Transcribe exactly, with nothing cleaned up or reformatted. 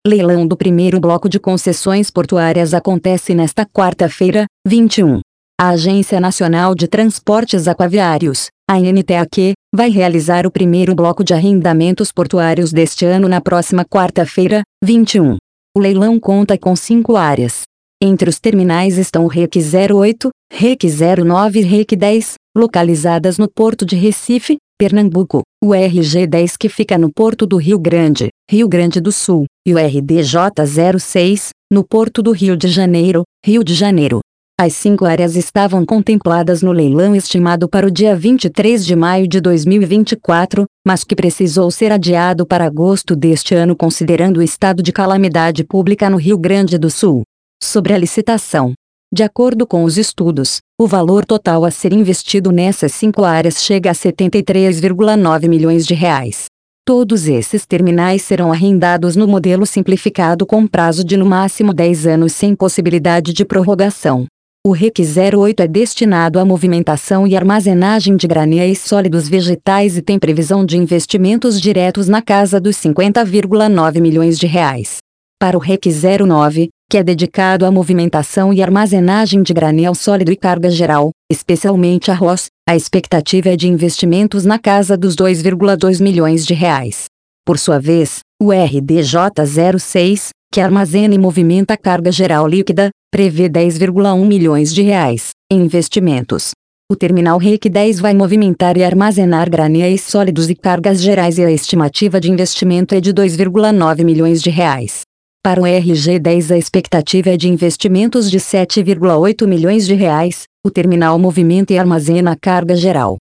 Leilão do primeiro bloco de concessões portuárias acontece nesta quarta-feira, vinte e um. A Agência Nacional de Transportes Aquaviários, A N T A Q, vai realizar o primeiro bloco de arrendamentos portuários deste ano na próxima quarta-feira, vinte e um. O leilão conta com cinco áreas. Entre os terminais estão o R E C zero oito, R E C zero nove e R E C dez, localizadas no Porto de Recife, Pernambuco, o R G dez que fica no Porto do Rio Grande, Rio Grande do Sul, e o R D J zero seis, no Porto do Rio de Janeiro, Rio de Janeiro. As cinco áreas estavam contempladas no leilão estimado para o dia vinte e três de maio de dois mil e vinte e quatro, mas que precisou ser adiado para agosto deste ano considerando o estado de calamidade pública no Rio Grande do Sul. Sobre a licitação. De acordo com os estudos, o valor total a ser investido nessas cinco áreas chega a setenta e três vírgula nove milhões de reais. Todos esses terminais serão arrendados no modelo simplificado com prazo de no máximo dez anos sem possibilidade de prorrogação. O R E C zero oito é destinado à movimentação e armazenagem de granéis sólidos vegetais e tem previsão de investimentos diretos na casa dos cinquenta vírgula nove milhões de reais. Para o R E C zero nove, que é dedicado à movimentação e armazenagem de granel sólido e carga geral, especialmente arroz, a expectativa é de investimentos na casa dos dois vírgula dois milhões de reais. Por sua vez, o R D J zero seis, que armazena e movimenta carga geral líquida, prevê dez vírgula um milhões de reais em investimentos. O terminal R E C dez vai movimentar e armazenar granéis sólidos e cargas gerais e a estimativa de investimento é de dois vírgula nove milhões de reais. Para o R G dez a expectativa é de investimentos de sete vírgula oito milhões de reais. O terminal movimenta e armazena carga geral,